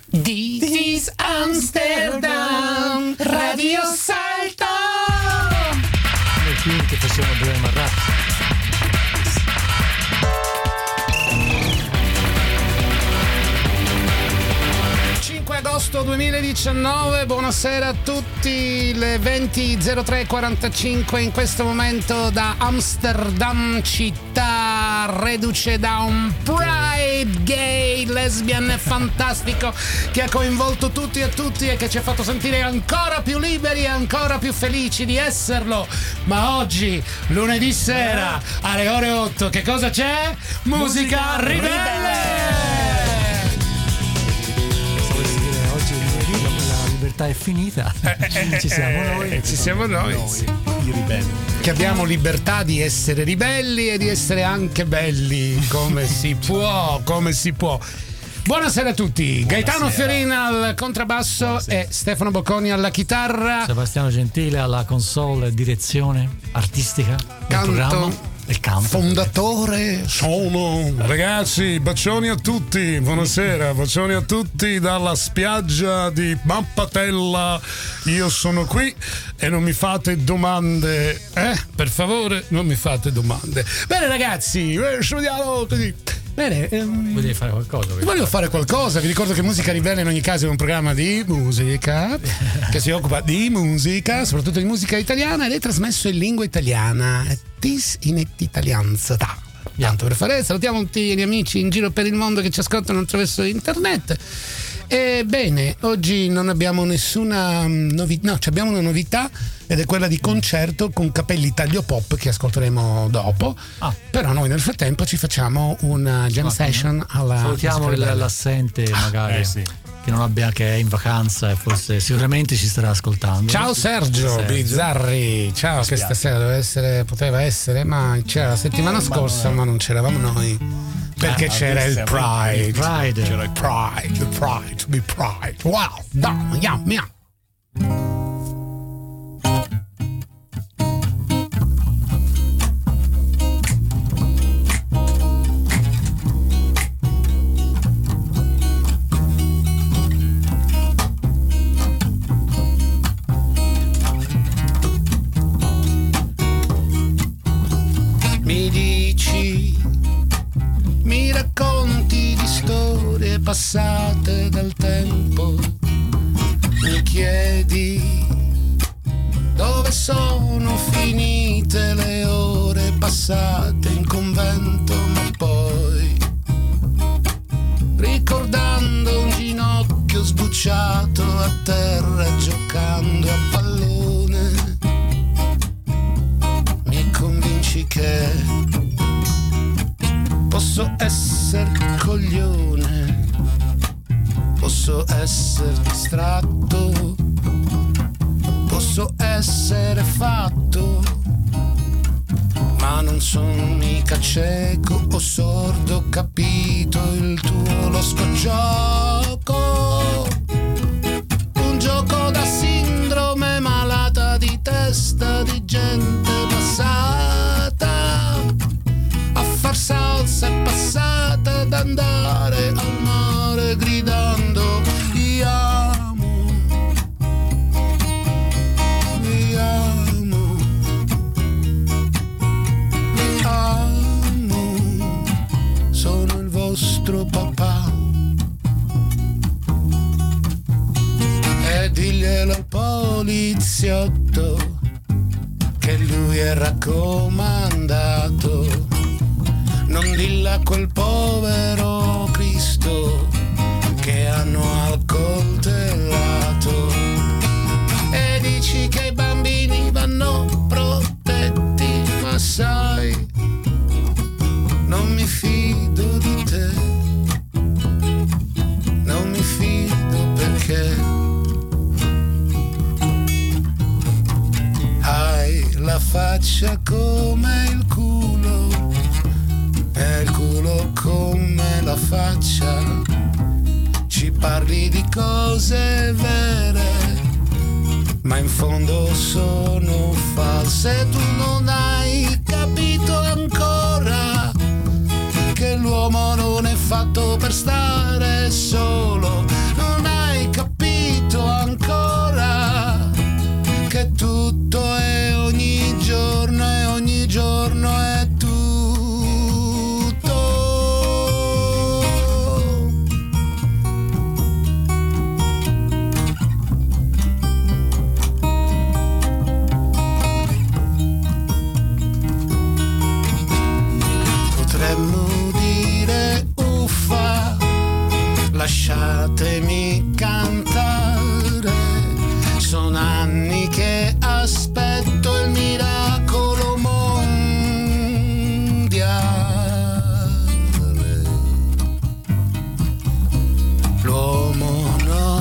This is Amsterdam, Radio Salto. Nel film che facevano Brema Marrat. 5 agosto 2019, buonasera a tutti, le 20:03:45 in questo momento da Amsterdam, città reduce da un Pride gay, lesbian fantastico che ha coinvolto tutti e tutti e che ci ha fatto sentire ancora più liberi e ancora più felici di esserlo. Ma oggi, lunedì sera, alle ore 8, che cosa c'è? Musica ribelle! La libertà è finita, ci siamo noi. Ci siamo noi. I ribelli. Che abbiamo libertà di essere ribelli e di essere anche belli, come si può. Buonasera a tutti. Gaetano Fiorina al contrabbasso e Stefano Bocconi alla chitarra. Sebastiano Gentile alla console, direzione artistica del programma. Il canto. Fondatore. Sono ragazzi, bacioni a tutti, buonasera, bacioni a tutti dalla spiaggia di Mappatella. Io sono qui e non mi fate domande, per favore, non mi fate domande. Bene ragazzi, studiamo così. Bene, Volevi fare qualcosa? volevo fare qualcosa. Vi ricordo che Musica Ribelle in ogni caso è un programma di musica che si occupa di musica, soprattutto di musica italiana, ed è trasmesso in lingua italiana. Tis in italianza. Tanto per fare, salutiamo tutti gli amici in giro per il mondo che ci ascoltano attraverso internet. Ebbene, oggi non abbiamo nessuna novità, no, abbiamo una novità ed è quella di concerto con capelli taglio pop che ascolteremo dopo. Però noi nel frattempo ci facciamo una jam session alla salutiamo l'assente magari che non abbia, che è in vacanza e forse sicuramente ci starà ascoltando. Ciao Sergio Bizzarri, ciao, che stasera poteva essere, ma c'era la settimana scorsa, ma non c'eravamo noi. Perché c'era il Pride. C'era il Pride, to be Pride. Wow, miau. Mi racconti di storie passate dal tempo, mi chiedi dove sono finite le ore passate in convento, ma poi ricordando un ginocchio sbucciato a terra giocando a pallone, mi convinci che posso essere coglione, posso essere distratto, posso essere fatto, ma non sono mica cieco o sordo, capito il tuo losco gioco, un gioco da sindrome malata di testa di gente passata a far salsa e passata ad andare al mare gridando vi amo, vi amo, vi amo, sono il vostro papà. E diglielo al poliziotto che lui è raccomandato. Non dilla a quel povero Cristo che hanno accoltellato. E dici che i bambini vanno protetti, ma sai, non mi fido di te, non mi fido perché hai la faccia come il culo e il culo come la faccia, ci parli di cose vere, ma in fondo sono false. Tu non hai capito ancora che l'uomo non è fatto per stare solo, non fatemi cantare, sono anni che aspetto il miracolo mondiale. L'uomo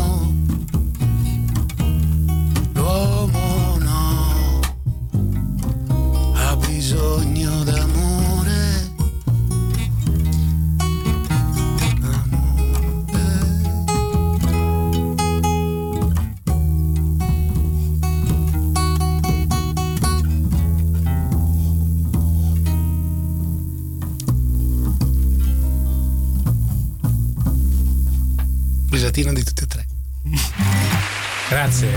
no, ha bisogno d'amore. Risatina di tutti e tre. Grazie.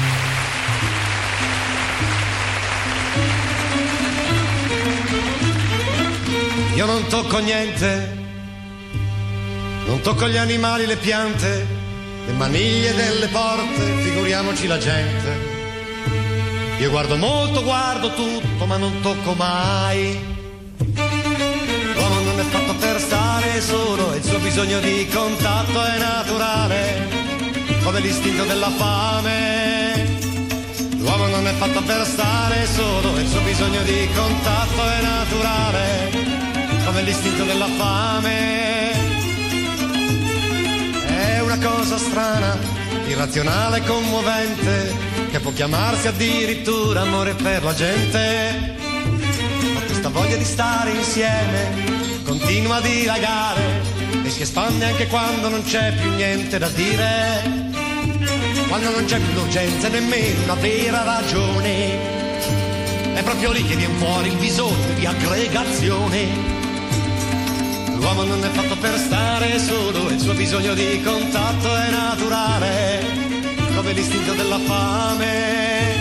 Io non tocco niente, non tocco gli animali, le piante, le maniglie delle porte, figuriamoci la gente. Io guardo molto, guardo tutto, ma non tocco mai. L'uomo non è fatto per stare solo, e il suo bisogno di contatto è naturale, come l'istinto della fame. L'uomo non è fatto per stare solo, e il suo bisogno di contatto è naturale, come l'istinto della fame. È una cosa strana, irrazionale, commovente, che può chiamarsi addirittura amore per la gente. Ma questa voglia di stare insieme continua a dilagare e si espande anche quando non c'è più niente da dire, quando non c'è più l'urgenza e nemmeno una vera ragione. È proprio lì che viene fuori il bisogno di aggregazione. L'uomo non è fatto per stare solo, e il suo bisogno di contatto è naturale, come l'istinto della fame.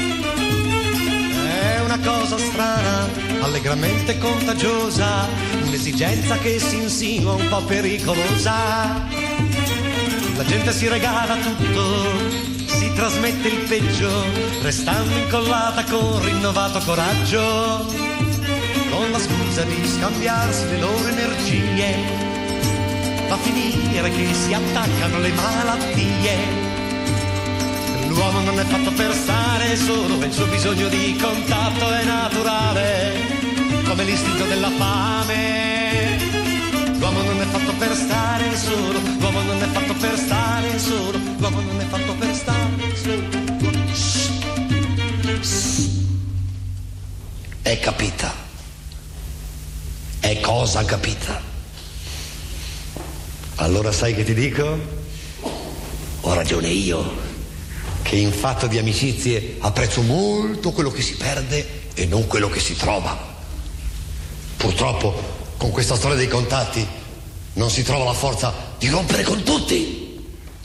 È una cosa strana, allegramente contagiosa, un'esigenza che si insinua un po' pericolosa. La gente si regala tutto, si trasmette il peggio, restando incollata con rinnovato coraggio, con la scusa di scambiarsi le loro energie. Va a finire che si attaccano le malattie. L'uomo non è fatto per stare solo, e il suo bisogno di contatto è naturale, come l'istinto della fame. L'uomo non è fatto per stare solo, l'uomo non è fatto per stare solo, l'uomo non è fatto per stare solo. È capita? È cosa capita? Allora sai che ti dico? Ho ragione io, che in fatto di amicizie apprezzo molto quello che si perde e non quello che si trova. Purtroppo con questa storia dei contatti non si trova la forza Di rompere con tutti,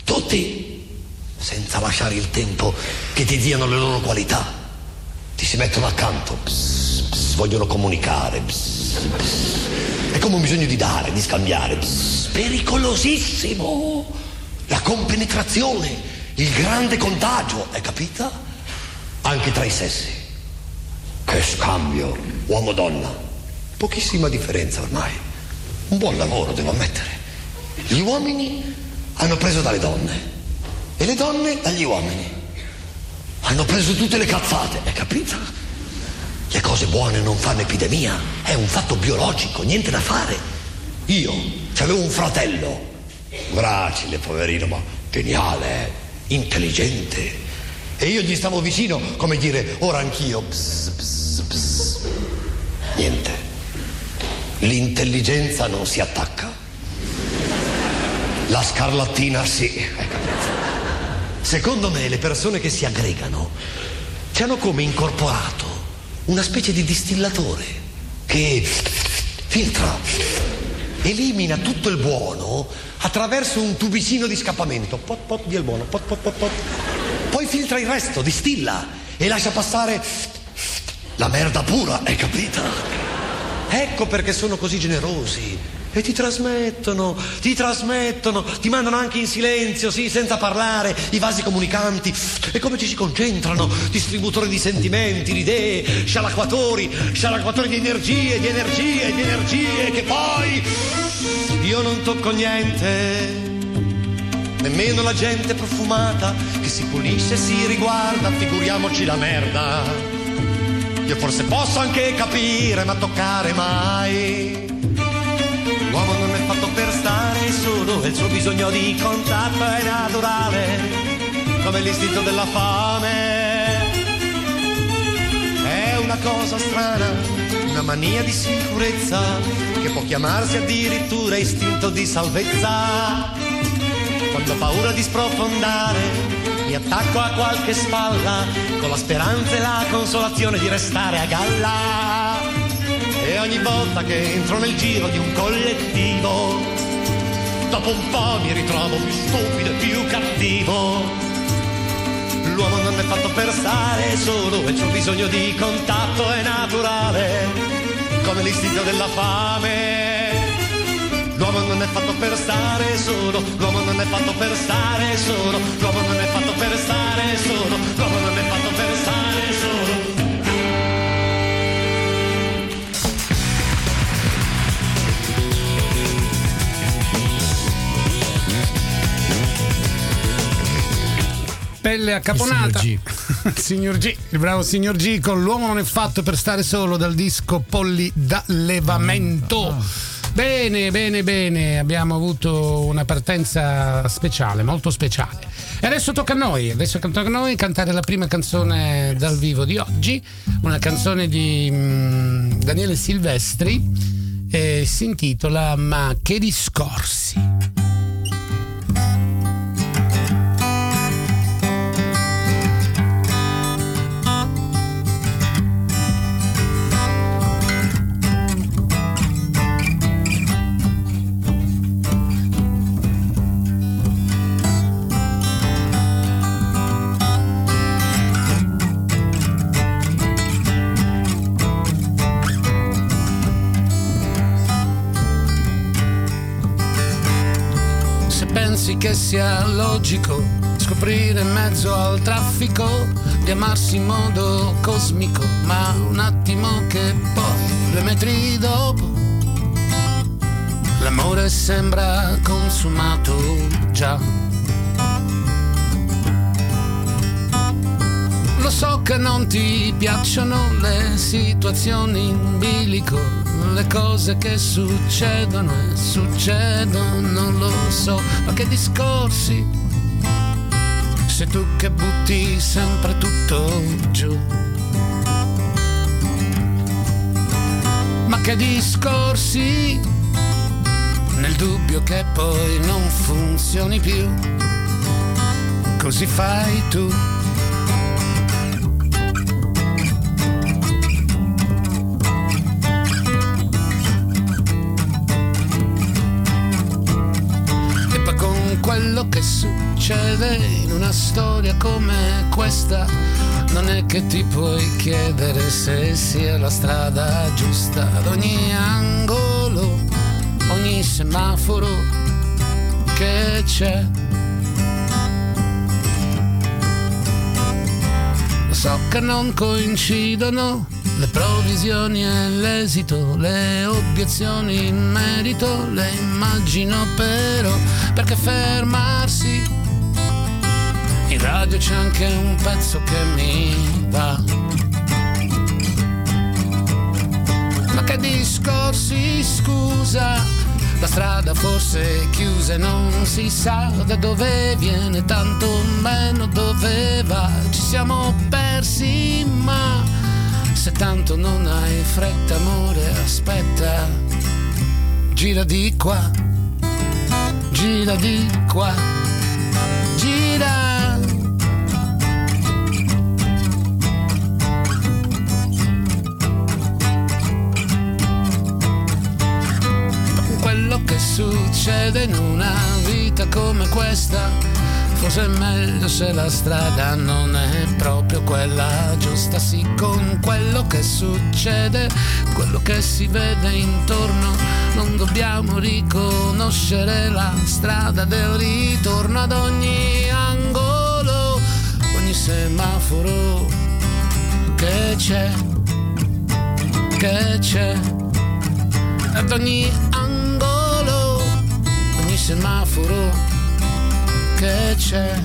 senza lasciare il tempo che ti diano le loro qualità. Ti si mettono accanto, vogliono comunicare, è come un bisogno di dare, di scambiare, pericolosissimo. La compenetrazione, il grande contagio, hai capito? Anche tra i sessi. Che scambio, uomo-donna. Pochissima differenza ormai. Un buon lavoro, devo ammettere. Gli uomini hanno preso dalle donne e le donne dagli uomini. Hanno preso tutte le cazzate, hai capito? Le cose buone non fanno epidemia, è un fatto biologico, niente da fare. Io c'avevo un fratello, gracile, poverino, ma geniale, intelligente. E io gli stavo vicino, come dire, ora anch'io. Niente. L'intelligenza non si attacca. La scarlattina sì, hai capito? Secondo me le persone che si aggregano ci hanno come incorporato una specie di distillatore che filtra, elimina tutto il buono attraverso un tubicino di scappamento. Pot pot via il buono, pot pot pot pot. Poi filtra il resto, distilla e lascia passare la merda pura, hai capito? Ecco perché sono così generosi. E ti trasmettono, ti mandano anche in silenzio, sì, senza parlare, i vasi comunicanti. E come ci si concentrano, distributori di sentimenti, di idee, scialacquatori di energie, che poi io non tocco niente, nemmeno la gente profumata che si pulisce e si riguarda, figuriamoci la merda. Io forse posso anche capire, ma toccare mai. L'uomo non è fatto per stare solo e il suo bisogno di contatto è naturale, come l'istinto della fame. È una cosa strana, una mania di sicurezza che può chiamarsi addirittura istinto di salvezza. Quando ho paura di sprofondare mi attacco a qualche spalla con la speranza e la consolazione di restare a galla. E ogni volta che entro nel giro di un collettivo, dopo un po' mi ritrovo più stupido e più cattivo. L'uomo non è fatto per stare solo e il suo bisogno di contatto è naturale, come l'istinto della fame. L'uomo non è fatto per stare solo, l'uomo non è fatto per stare solo, l'uomo non è fatto per stare solo, l'uomo non è fatto per stare solo. Pelle accaponata. Signor G, il bravo signor G con L'uomo non è fatto per stare solo, dal disco Polli d'allevamento. Bene, bene, bene, abbiamo avuto una partenza speciale, molto speciale. E adesso tocca a noi cantare la prima canzone dal vivo di oggi, una canzone di Daniele Silvestri, e si intitola Ma che discorsi. Che sia logico scoprire in mezzo al traffico di amarsi in modo cosmico, ma un attimo che poi 2 metri dopo l'amore sembra consumato già. Lo so che non ti piacciono le situazioni in bilico, le cose che succedono e succedono, non lo so, ma che discorsi, sei tu che butti sempre tutto giù. Ma che discorsi, nel dubbio che poi non funzioni più, così fai tu. Quello che succede in una storia come questa non è che ti puoi chiedere se sia la strada giusta. Ad ogni angolo, ogni semaforo che c'è, lo so che non coincidono le provvisioni e l'esito, le obiezioni in merito, le immagino però, perché fermarsi, in radio c'è anche un pezzo che mi va. Ma che discorsi, scusa, la strada forse è chiusa e non si sa da dove viene, tanto meno dove va. Ci siamo persi, ma se tanto non hai fretta, amore, aspetta, gira di qua, gira di qua, gira. Quello che succede in una vita come questa, forse è meglio se la strada non è proprio quella giusta. Sì, con quello che succede, quello che si vede intorno, non dobbiamo riconoscere la strada del ritorno. Ad ogni angolo, ogni semaforo che c'è, ad ogni angolo, ogni semaforo che c'è.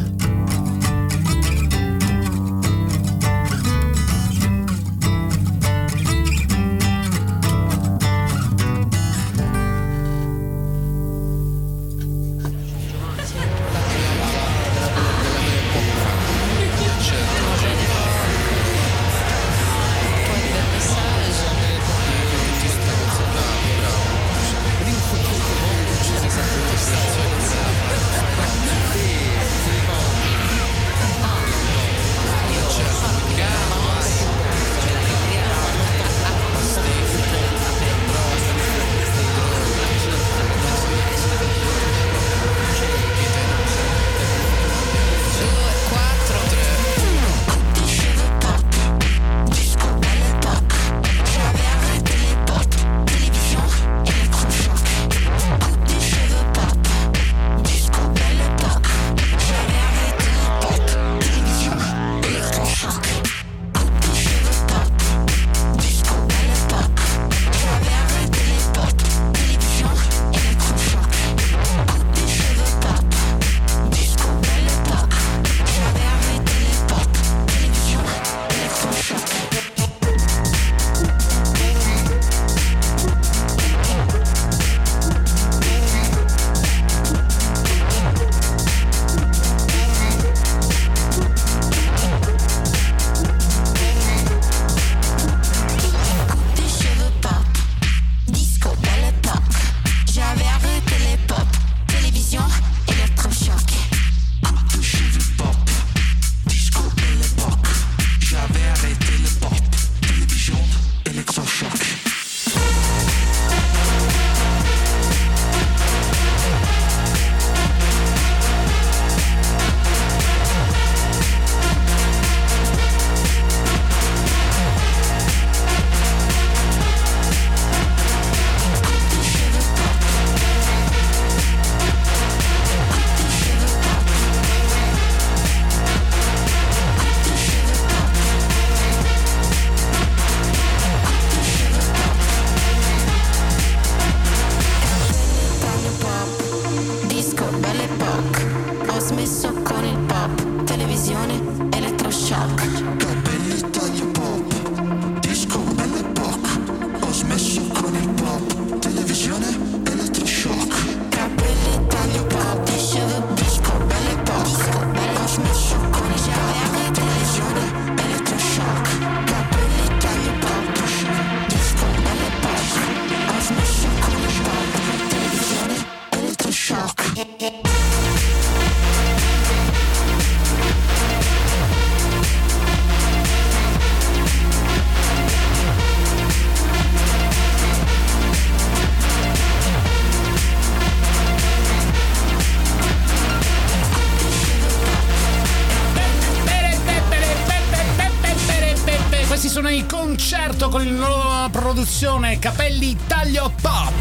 Concerto con la nuova produzione Capelli Taglio Pop.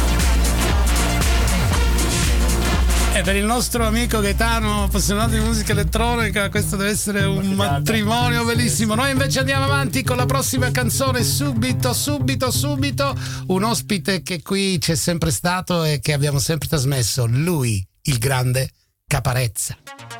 E per il nostro amico Gaetano, appassionato di musica elettronica, questo deve essere un matrimonio bellissimo. Noi invece andiamo avanti con la prossima canzone, subito. Un ospite che qui c'è sempre stato e che abbiamo sempre trasmesso, lui, il grande Caparezza.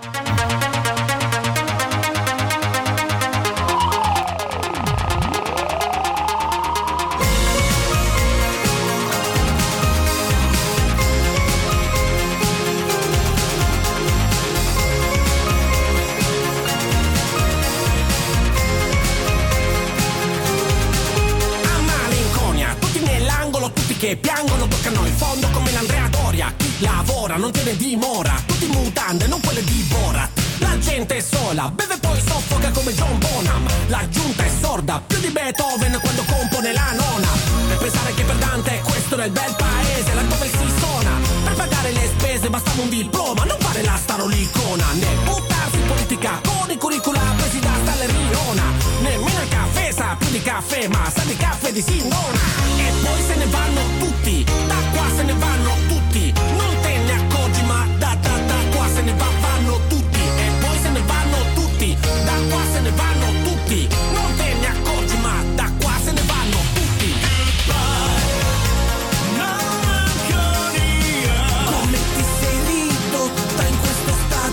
Che piangono, toccano il fondo come l'Andrea Doria. Chi lavora non tiene dimora, tutti in mutande, non quelle di Borat. La gente è sola, beve poi soffoca come John Bonham. La giunta è sorda, più di Beethoven quando compone la nona. Per pensare che per Dante questo era il bel paese, laddove si suona. Per pagare le spese bastava un diploma, non fare la starolicona. Né buttarsi in politica con i curricula presi da Stallerina. Nemmeno il caffè sa più di caffè, ma sa di caffè di Sindona. E poi se ne vanno tutti, da qua se ne vanno tutti. Non te ne accorgi ma da qua se ne vanno tutti. E poi se ne vanno tutti, da qua se ne vanno tutti. Non te ne accorgi ma da qua se ne vanno tutti. Come ti sei ridotta in questo stato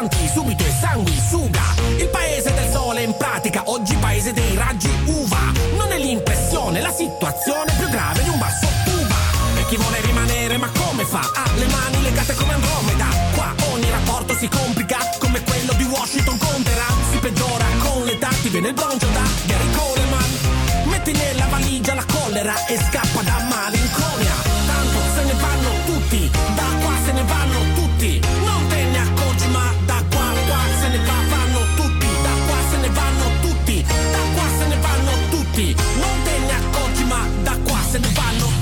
avanti, subito e sanguisuga. Il paese del sole in pratica, oggi paese dei raggi uva. Non è l'impressione, la situazione più grave di un basso tuba. E chi vuole rimanere ma come fa? Ha le mani legate come Andromeda. Qua ogni rapporto si complica, come quello di Washington con Teheran. Si peggiora con l'età, ti viene il broncio da Gary Coleman. Metti nella valigia la collera e scappa da malinconia. Tanto se ne vanno tutti, da qua se ne vanno tutti. Non te ne accorgi ma da qua se ne vanno tutti. Da qua se ne vanno tutti, da qua se ne vanno tutti. Non te ne accorgi ma da qua se ne vanno tutti.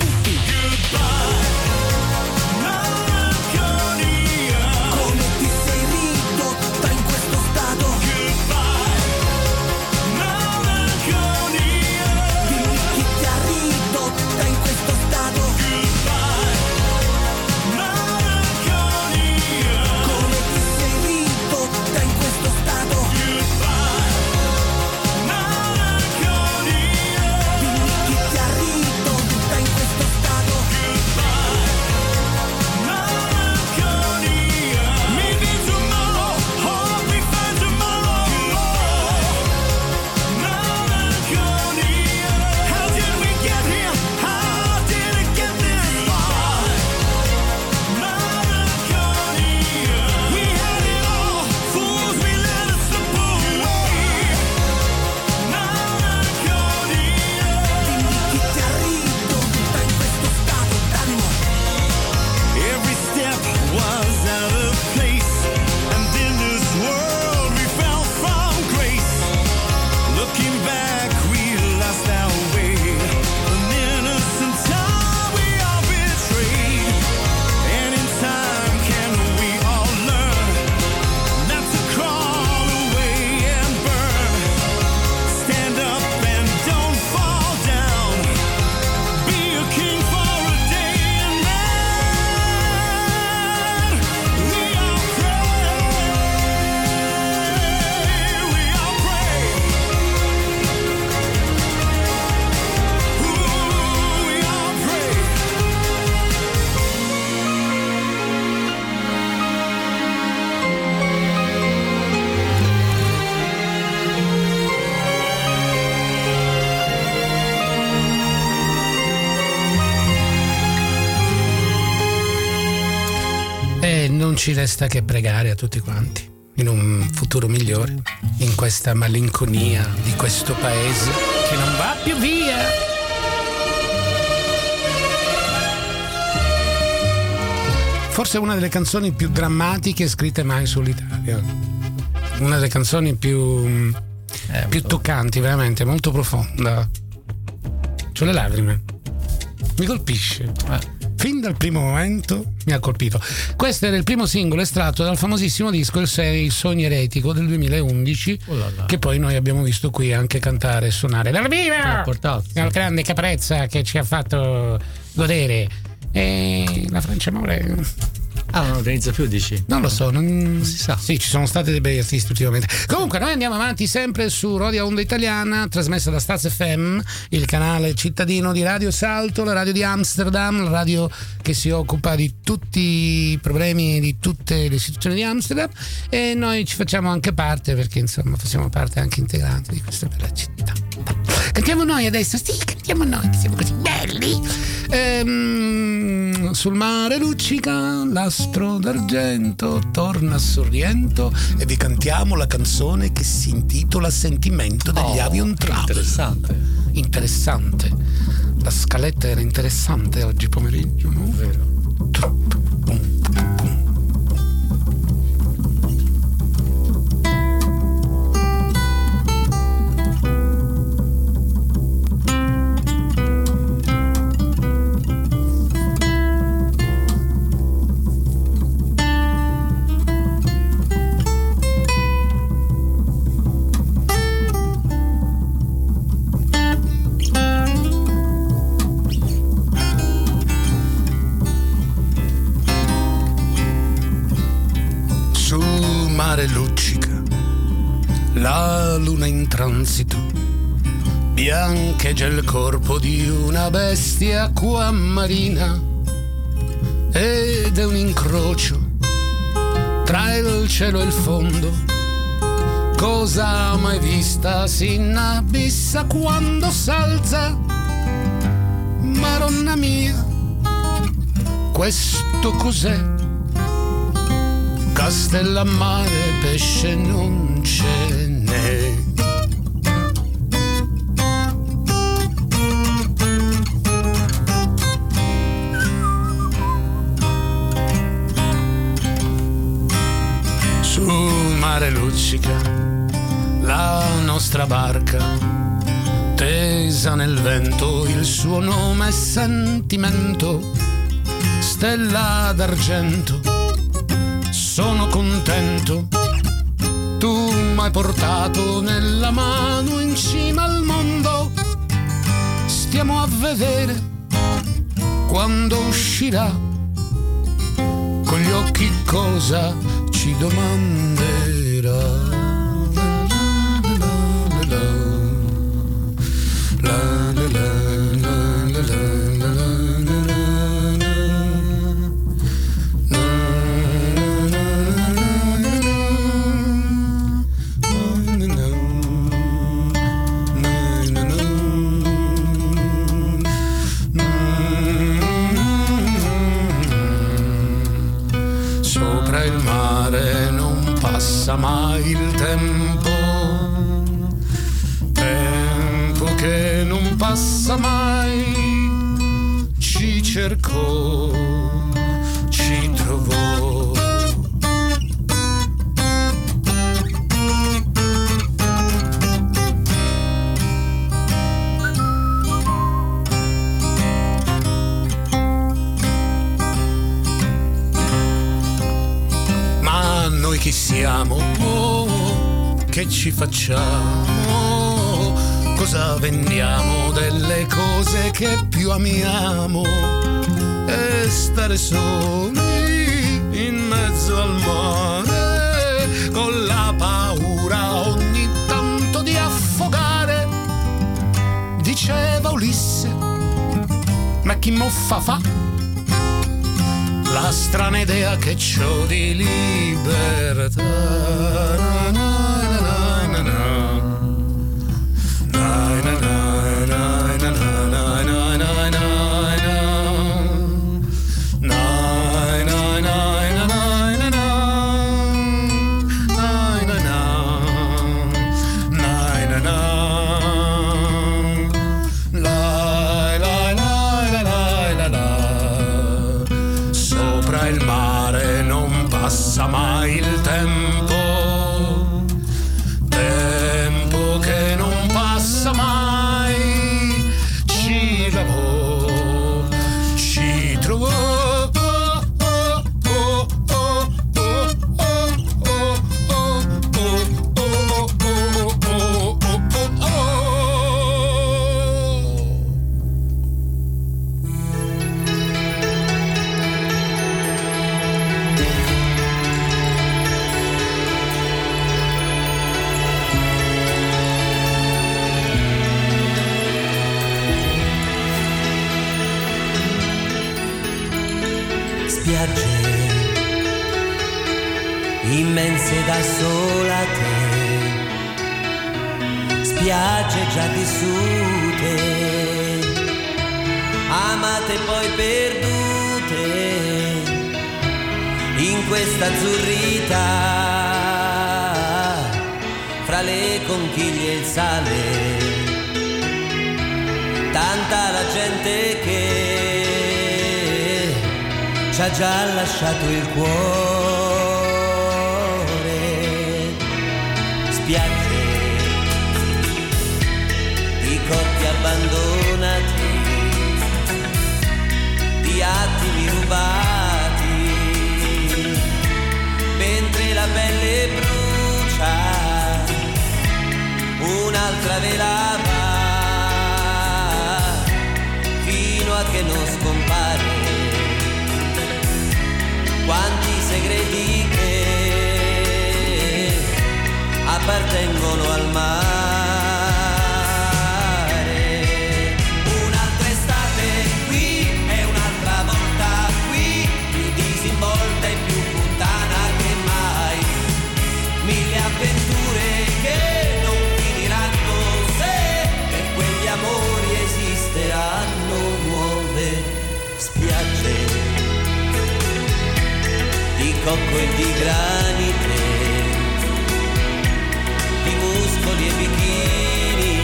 Come ti sei ridotta in questo stato? Dimmi chi ti ha ridotta in questo stato? Come ti sei ridotta in questo stato? Dimmi chi ti ha ridotta in questo stato? Maybe tomorrow, hope we find tomorrow. How did we get here? How did it get this far? We had it all, fools, we let it slip away. Dimmi chi ti ha ridotta in questo stato d'animo. Every step was out of place, and in this world we fell from grace. Looking back, we lost our way. An innocent time we all betrayed. And in time, can we all learn not to crawl away and burn? Stand up and don't fall down. Be a king for a day and man. We all pray. We all pray. Ooh, we all pray. E non ci resta che pregare a tutti quanti in un futuro migliore, in questa malinconia di questo paese che non va più via. Forse una delle canzoni più drammatiche scritte mai sull'Italia. Una delle canzoni più toccanti, veramente, molto profonda. C'ho le lacrime. Mi colpisce. Fin dal primo momento mi ha colpito. Questo era il primo singolo estratto dal famosissimo disco Il Sogno Eretico del 2011, che poi noi abbiamo visto qui anche cantare e suonare dal vivo. La grande Caparezza che ci ha fatto godere. E la Francia Amore. Non organizza più, dici? Non lo so, non si sa. Sì, ci sono stati dei bei artisti ultimamente. Comunque noi andiamo avanti sempre su Radio Onda Italiana, trasmessa da Staz FM, il canale cittadino di Radio Salto, la radio di Amsterdam, la radio che si occupa di tutti i problemi di tutte le istituzioni di Amsterdam, e noi ci facciamo anche parte, perché insomma facciamo parte anche integrante di questa bella città. Cantiamo noi adesso, sì, cantiamo noi, che siamo così belli. Sul mare luccica l'astro d'argento, torna a Sorrento, e vi cantiamo la canzone che si intitola Sentimento degli Avion Travel. Interessante. La scaletta era interessante oggi pomeriggio, no? Vero. Luccica la luna in transito, biancheggia il corpo di una bestia acquamarina, ed è un incrocio tra il cielo e il fondo, cosa mai vista si inabissa quando s'alza. Maronna mia, questo cos'è? Castellammare pesce non ce n'è. Sul mare luccica la nostra barca, tesa nel vento, il suo nome è sentimento, stella d'argento. Sono contento, tu m'hai portato nella mano in cima al mondo. Stiamo a vedere quando uscirà, con gli occhi cosa ci domanderà. Sopra il mare non passa mai il tempo, tempo che non passa mai, ci cercò, ci trovò. Ma noi chi siamo? Che ci facciamo? Cosa vendiamo delle cose che più amiamo? E stare soli in mezzo al mare, con la paura ogni tanto di affogare. Diceva Ulisse, ma chi moffa fa? La strana idea che c'ho di libertà. Sopra il mare non passa mai il tempo, tempo che non passa mai, ci lavò, ci trovò. Spiagge immense da sola te, spiagge già vissute, amate poi perdute, in questa azzurrità, fra le conchiglie e il sale, tanta la gente che ci ha già lasciato il cuore. Spiagge di corpi abbandonati, di attimi rubati, mentre la pelle brucia, un'altra velava, fino a che non scompare. Quanti segreti che appartengono al mare. Un'altra estate qui e un'altra volta qui, più disinvolta e più puttana che mai. cocco e di granite, di muscoli e bikini,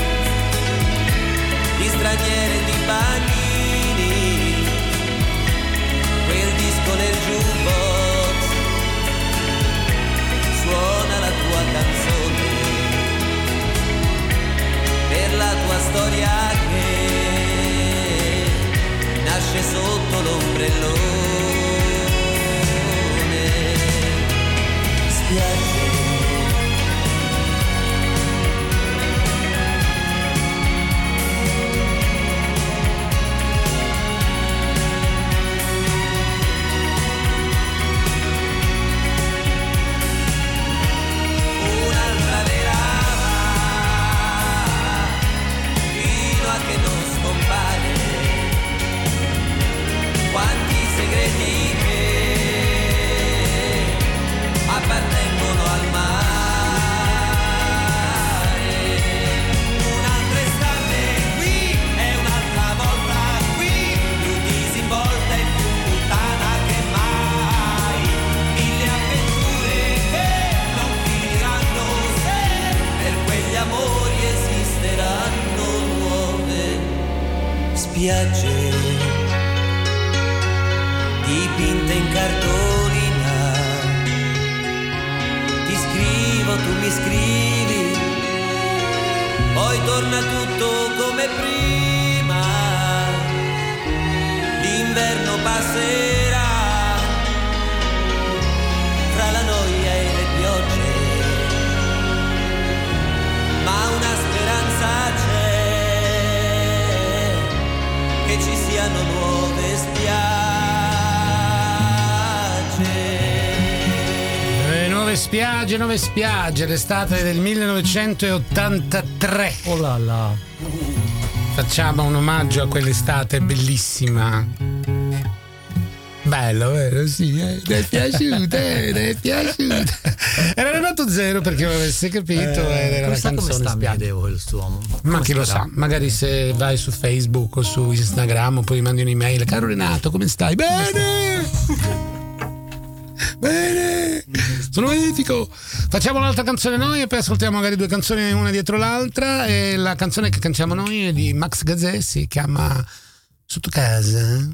di straniere e di bagnini, quel disco nel jukebox suona la tua canzone, per la tua storia che nasce sotto l'ombrellone. Spiagge, un'altra verava fino a che non scompare. Quanti segreti che appartengono al mare. Un'altra estate qui e un'altra volta qui, più disinvolta e più puttana che mai. Mille avventure che non finiranno se per quegli amori esisteranno nuove spiagge dipinte in cartolina. Ti scrivo, tu mi scrivi, poi torna tutto come prima. L'inverno passerà fra la noia e le piogge, ma una speranza c'è, che ci siano nuove spiagge. Nuove spiagge, l'estate del 1983. Oh là là. Facciamo un omaggio a quell'estate bellissima. Bello, vero? Sì, mi è piaciuta, Era Renato Zero, per chi non avesse capito, era la canzone come sta Spiaggia. il suo. Ma chi lo sa, magari se vai su Facebook o su Instagram oppure mandi un'email: caro Renato, come stai? Bene! Bene, sono magnifico. Facciamo un'altra canzone noi e poi ascoltiamo magari due canzoni una dietro l'altra. E la canzone che cantiamo noi è di Max Gazzè, si chiama Sotto casa.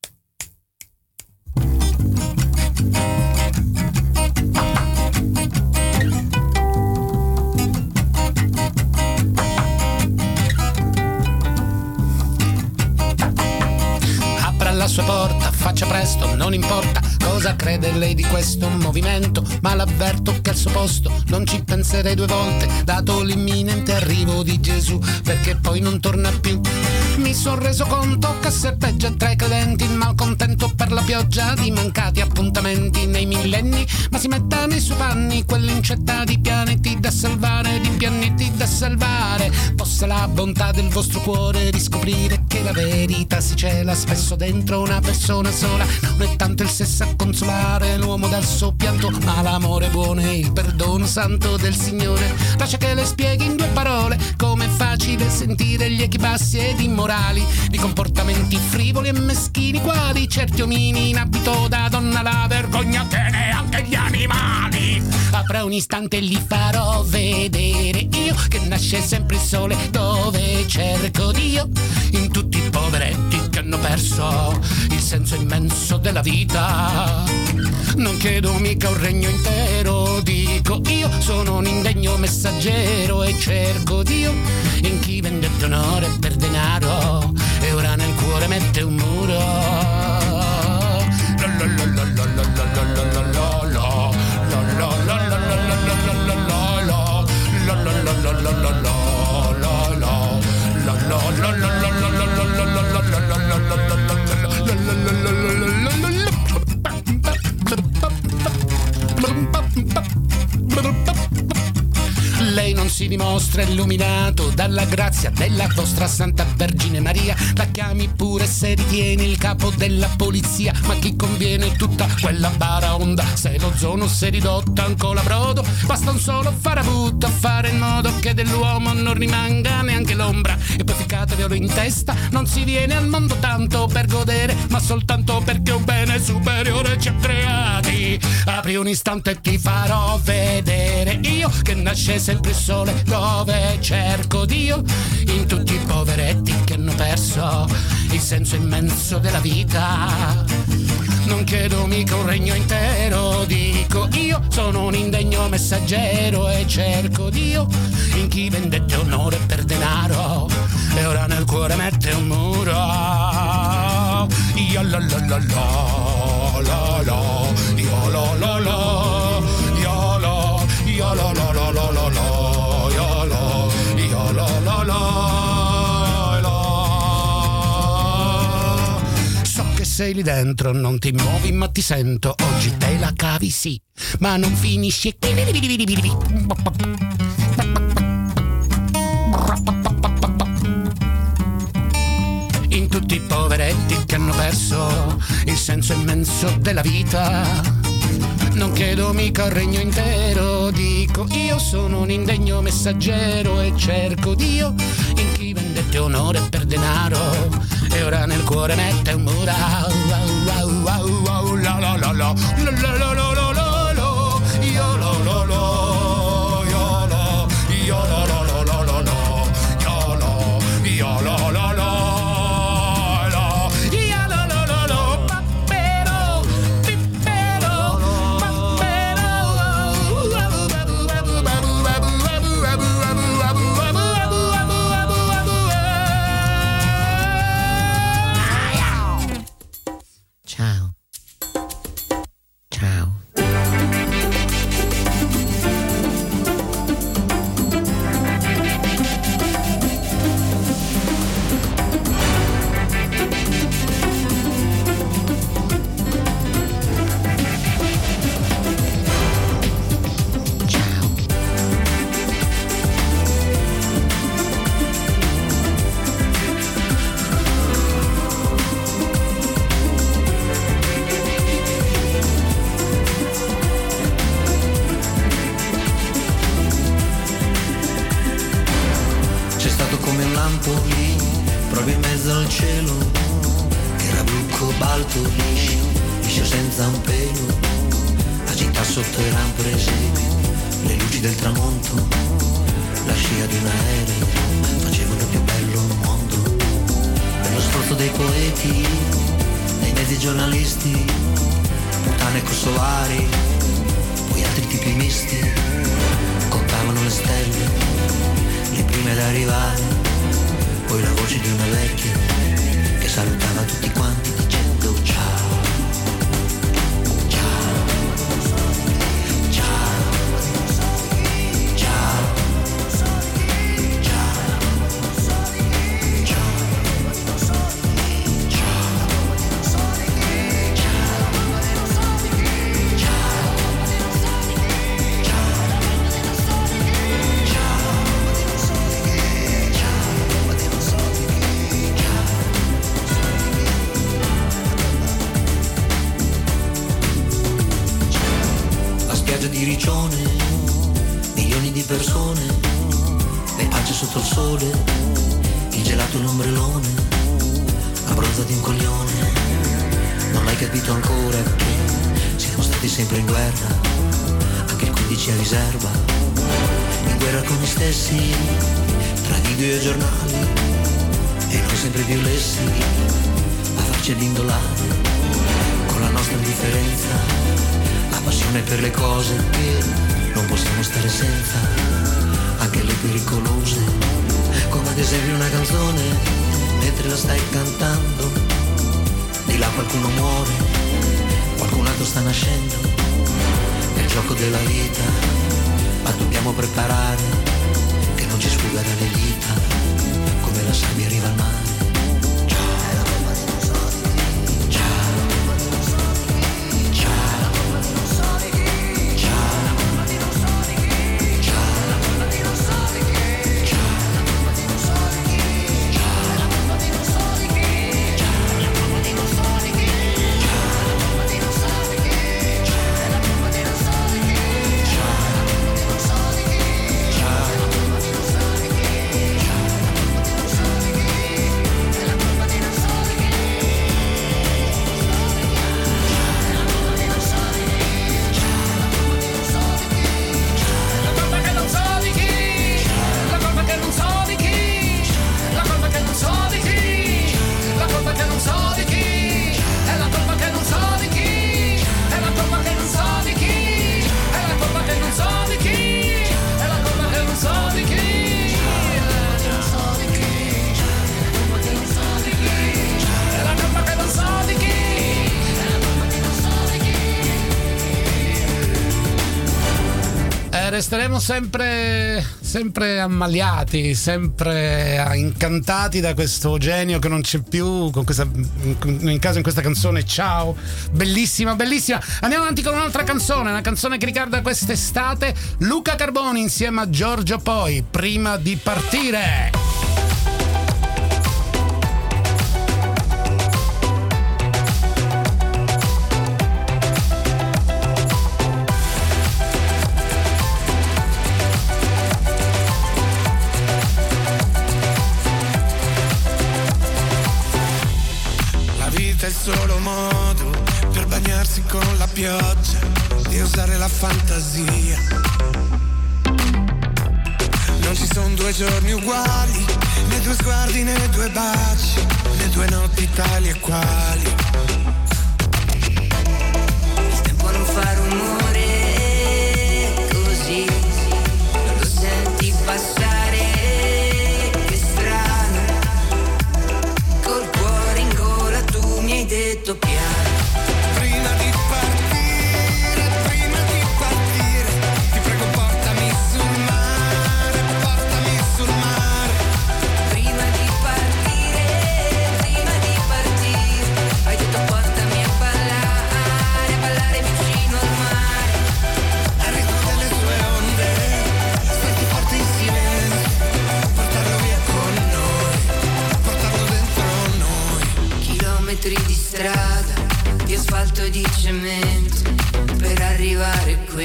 Apra la sua porta, faccia presto, non importa cosa crede lei di questo movimento, ma l'avverto che al suo posto non ci penserei due volte, dato l'imminente arrivo di Gesù, perché poi non torna più. Mi son reso conto che serpeggia tra i credenti il malcontento per la pioggia di mancati appuntamenti nei millenni, ma si metta nei suoi panni quell'incetta di pianeti da salvare, di pianeti da salvare. Possa la bontà del vostro cuore riscoprire che la verità si cela spesso dentro una persona sola. Non è tanto il sesso a consolare l'uomo dal suo pianto, ma l'amore buono e il perdono santo del Signore. Lascia che le spieghi in due parole com'è facile sentire gli echi bassi ed immorali di comportamenti frivoli e meschini, quali certi omini in abito da donna, la vergogna che neanche gli animali. Apra un istante e gli farò vedere io che nasce sempre il sole dove cerco Dio, in tutti i poveretti che hanno perso il senso immenso della vita. Non chiedo mica un regno intero, dico io sono un indegno messaggero e cerco Dio in chi vendette onore per denaro e ora nel cuore mette un muro. Lei non si dimostra illuminato dalla grazia della vostra Santa Vergine Maria. La chiami pure se ritieni il capo della polizia, ma chi conviene tutta quella baraonda? Se l'ozono si è ridotta ancora brodo, basta un solo farabutto a fare in modo che dell'uomo non rimanga neanche l'ombra. E poi ficcatevelo in testa, non si viene al mondo tanto per godere, ma soltanto perché un bene superiore ci ha creati. Apri un istante e ti farò vedere io che nasce sempre il sole dove cerco Dio, in tutti i poveretti che hanno perso il senso immenso della vita. Non chiedo mica un regno intero, dico io sono un indegno messaggero e cerco Dio in chi vendette onore per denaro e ora nel cuore mette un muro. Io la la la la la la, io la la la, io la, io la la la la la la, io la, io la la la. Sei lì dentro, non ti muovi ma ti sento, oggi te la cavi sì, ma non finisci. In tutti i poveretti che hanno perso il senso immenso della vita. Non chiedo mica il regno intero, dico io sono un indegno messaggero e cerco Dio in chi vendette onore per denaro e ora nel cuore mette un muro. proprio in mezzo al cielo, che era blu cobalto liscio senza un pelo, la città sotto era un presepe, le luci del tramonto, la scia di un aereo facevano più bello un mondo, per lo sforzo dei poeti, dei mezzi giornalisti, puttane kosovare, poi altri tipi misti, contavano le stelle, le prime ad arrivare, poi la voce di una vecchia che salutava tutti quanti dicendo ciao, ciao, ciao, ciao, ciao, di Riccione, milioni di persone, le pance sotto il sole, il gelato e l'ombrellone, abbronzati un coglione, non l'hai capito ancora che siamo stati sempre in guerra, anche il 15 a riserva, in guerra con gli stessi, tra video e giornali, e noi sempre più lessi, a farci l'indolare, con la nostra indifferenza, passione per le cose che non possiamo stare senza, anche le pericolose, come ad esempio una canzone, mentre la stai cantando, di là qualcuno muore, qualcun altro sta nascendo, è il gioco della vita, ma dobbiamo preparare, che non ci sfugga dalle dita, come la sabbia arriva al mare. resteremo sempre ammaliati, sempre incantati da questo genio che non c'è più, con questa, in caso in questa canzone Ciao, bellissima. Andiamo avanti con un'altra canzone, una canzone che ricorda quest'estate. Luca Carboni insieme a Giorgio Poi, Prima di partire. È il solo modo per bagnarsi con la pioggia e usare la fantasia. Non ci sono due giorni uguali, né due sguardi né due baci, né due notti tali e quali. Il tempo non fa rumore così, non lo senti passare. Mi hai detto piano. Prima di partire, ti prego portami sul mare, Prima di partire, hai detto portami a ballare vicino al mare. Al ritmo delle sue onde, senti forte in silenzio, portarlo via con noi, portarlo dentro noi. Chilometri di strada, di asfalto e di cemento per arrivare qui.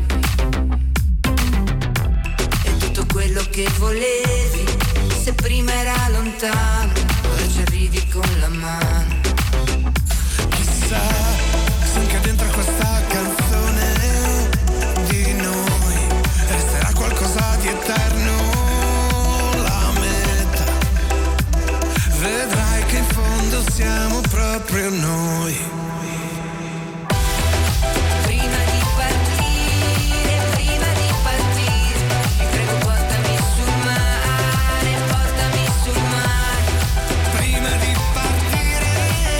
E tutto quello che volevi, se prima era lontano, ora ci arrivi con la mano. Chissà se anche dentro questa canzone di noi resterà qualcosa di eterno. La metà, vedrai che in fondo siamo proprio noi. Prima di partire, ti prego portami sul mare. Prima di partire,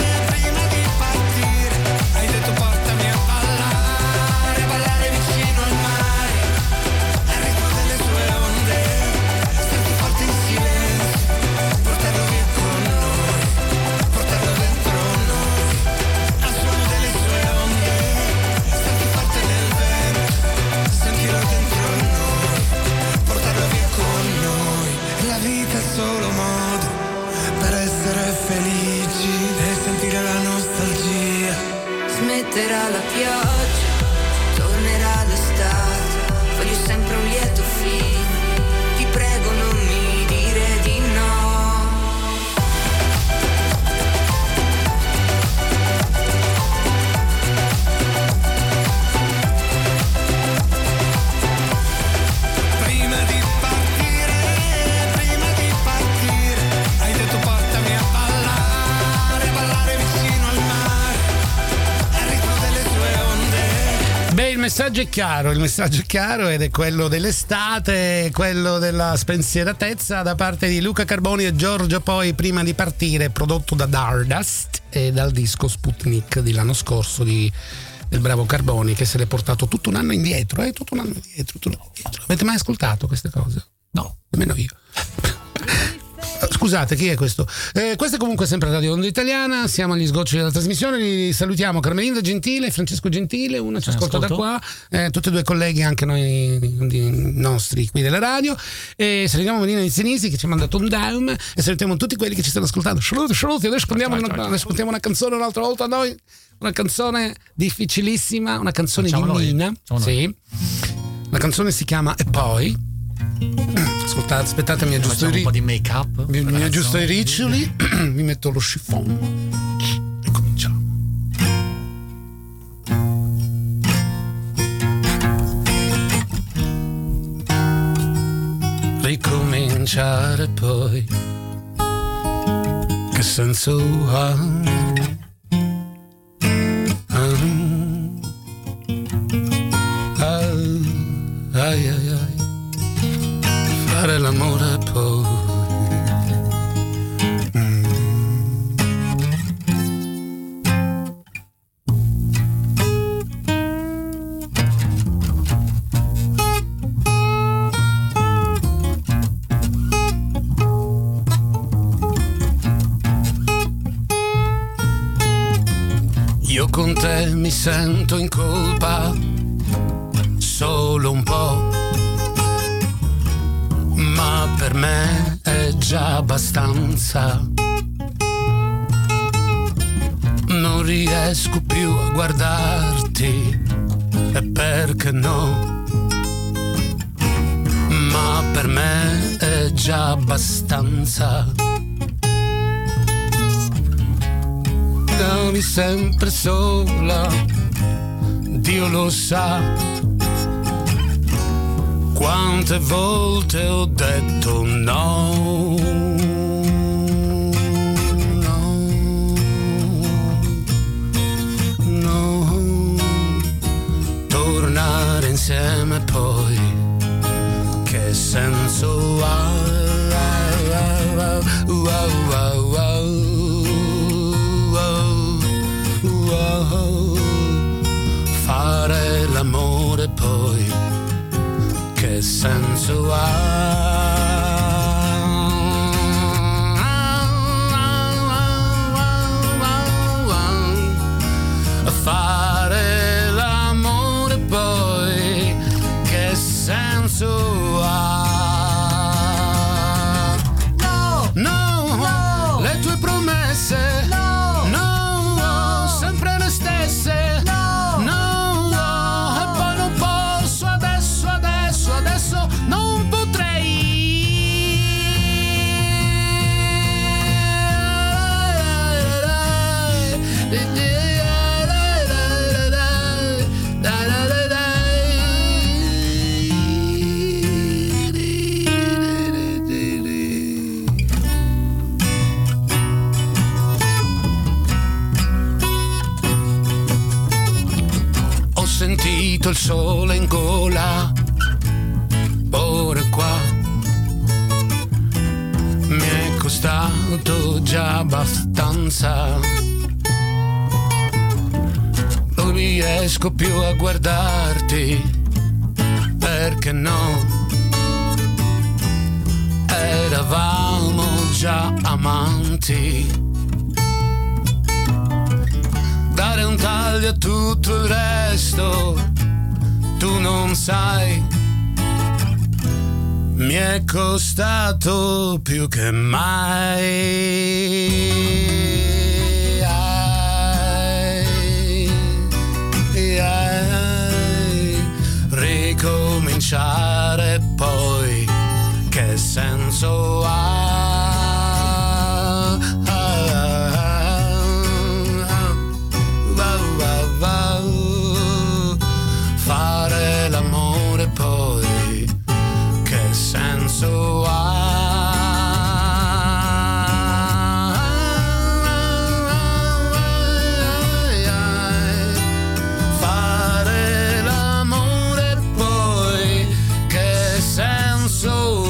hai detto portami a ballare vicino al mare. Al ritmo delle sue onde, senti forte in silenzio, portarlo via con noi, portarlo dentro noi. Al suono delle sue onde, senti forte nel vento, sentilo dentro noi, portarlo via con noi. La vita è solo modo per essere felici e sentire la nostalgia. Smetterà la pioggia, tornerà l'estate, voglio sempre un lieto fine, ti prego non mi dire di no. Prima di partire, hai detto portami a ballare vicino al mare. Al ritmo delle sue onde. Beh, il messaggio è chiaro ed è quello dell'estate, quello della spensieratezza da parte di Luca Carboni e Giorgio Poi, Prima di partire, prodotto da Dardust e dal disco Sputnik dell'anno scorso del bravo Carboni, che se l'è portato tutto un anno indietro. Avete mai ascoltato queste cose? No. Nemmeno io. Scusate, chi è questo? Questo è comunque sempre Radio Onda Italiana, siamo agli sgocci della trasmissione, li salutiamo Carmelinda Gentile e Francesco Gentile, uno ci ascolta da qua, tutti e due colleghi anche noi nostri qui della radio, e salutiamo Melina Inizinisi che ci ha mandato un down, e salutiamo tutti quelli che ci stanno ascoltando. Saluti, adesso ascoltiamo una canzone un'altra volta a noi, una canzone difficilissima, una canzone di Nina, sì. La canzone si chiama E poi. Ascoltate, aspettate, mi aggiusto un po' di make up. Mi aggiusto i riccioli, mi metto lo chiffon e cominciamo. Ricominciare poi, che senso ha? Ai ai ai, fare l'amore poi. con te mi sento in colpa solo un po', ma per me è già abbastanza. Non riesco più a guardarti, e perché no? Ma per me è già abbastanza. Stavi sempre sola, Dio lo sa. Quante volte ho detto no, no, no. Tornare insieme poi, che senso ha? Fare l'amore poi, che senso ha? Fare l'amore poi, che senso ha? No, no, no. Le tue promesse, no, no, sempre le stesse, no, no, no. E poi non posso adesso, adesso non potrei. Ho sentito il sole in gola, ora qua mi è costato già abbastanza. Non riesco più a guardarti, perché no? Eravamo già amanti. Dare un taglio a tutto il resto, tu non sai, mi è costato più che mai. Ricominciare poi, che senso ha? Fare l'amore poi, che senso ha? Fare l'amore poi, che senso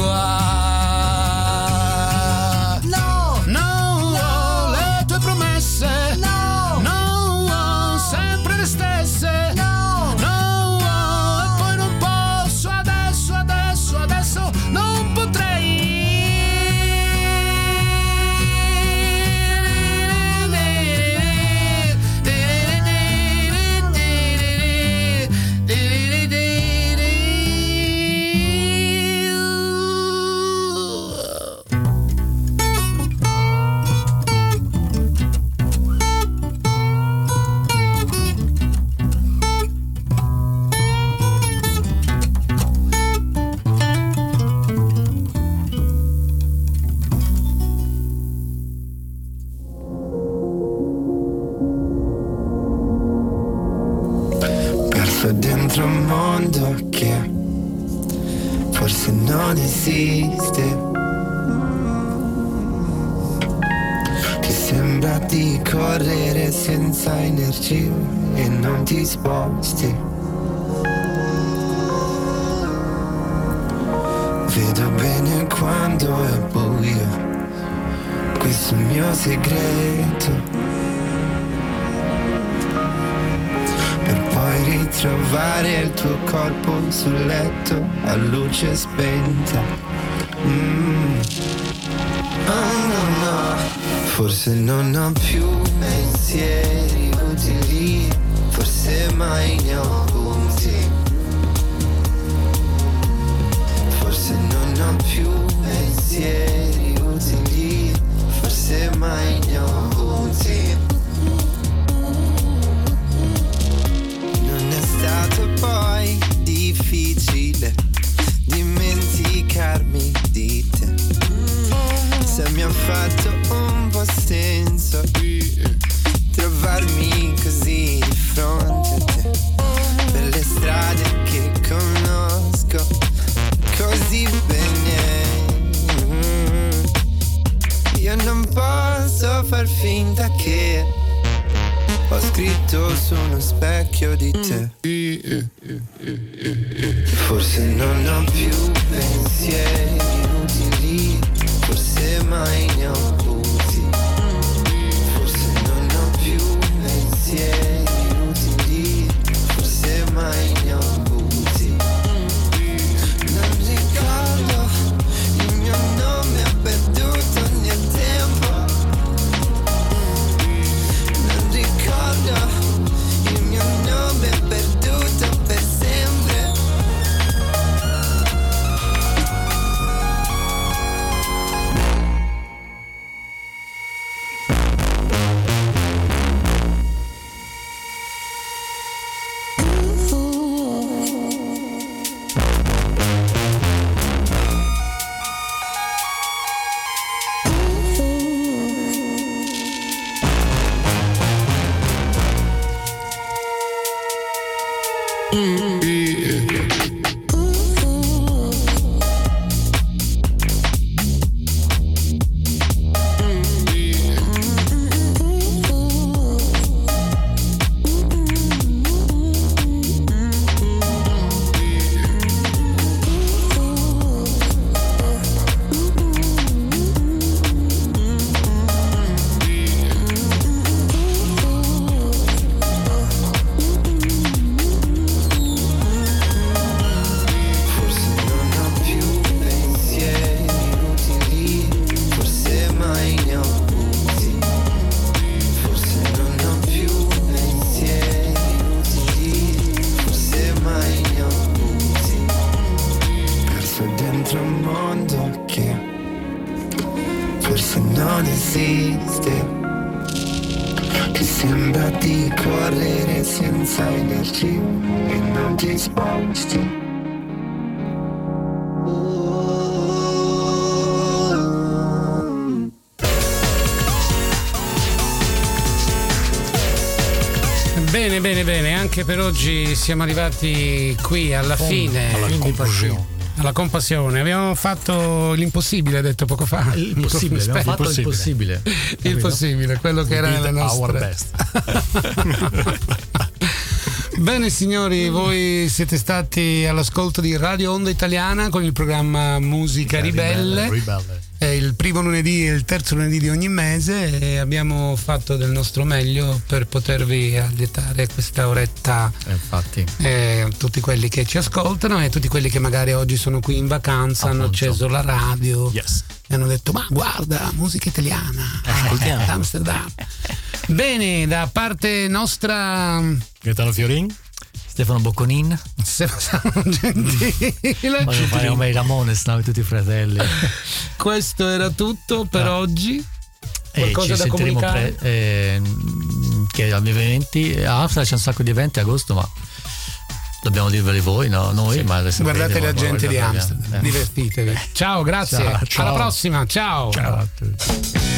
ha? No, no, no. Le tue promesse, no, no, no. Sempre le stesse, no, no, no. E poi non posso adesso, adesso non potrei. Perso dentro un mondo che forse non esiste. Ti sembra di correre senza energia e non ti sposti. Vedo bene quando è buio, questo è il mio segreto. Per poi ritrovare il tuo corpo sul letto a luce spenta. Oh no no, forse non ho più pensieri. utili, forse mai ne ho avuti. Forse non ho più pensieri utili, forse mai ne ho avuti. Non è stato poi difficile dimenticarmi di te, se mi ha fatto un po' senso trovarmi così di fronte a te, per le strade che conosco così bene. Io non posso far finta che ho scritto su uno specchio di te. Forse non ho più pensieri utili, forse mai ne ho avuti. Forse non ho più pensieri utili, forse mai ne ho avuti. Non ricordo il mio nome, ho perduto nel tempo. Non ricordo il mio nome, perduto per sempre. Bene, anche per oggi siamo arrivati qui alla fine. Alla compassione. Abbiamo fatto l'impossibile, detto poco fa. Abbiamo fatto l'impossibile. Il possibile, quello che era nelle nostre. Our best. Bene signori, voi siete stati all'ascolto di Radio Onda Italiana con il programma Musica Ribelle. È il primo lunedì e il terzo lunedì di ogni mese e abbiamo fatto del nostro meglio per potervi allietare questa oretta. Infatti. Tutti quelli che ci ascoltano e tutti quelli che magari oggi sono qui in vacanza, hanno acceso la radio e hanno detto: ma guarda, musica italiana, Amsterdam. Bene, da parte nostra Gaetano Fiorin, Stefano Bocconin, Stefano Gentile, voglio fare come i Ramones, no? Tutti i fratelli. Questo era tutto per oggi. Qualcosa ci da comunicare? Che abbiamo eventi a Amsterdam, c'è un sacco di eventi a agosto, ma dobbiamo dirveli voi, no? Noi, ma guardate la gente di Amsterdam, divertitevi. Ciao, grazie. Ciao. Alla prossima, ciao. Ciao a tutti.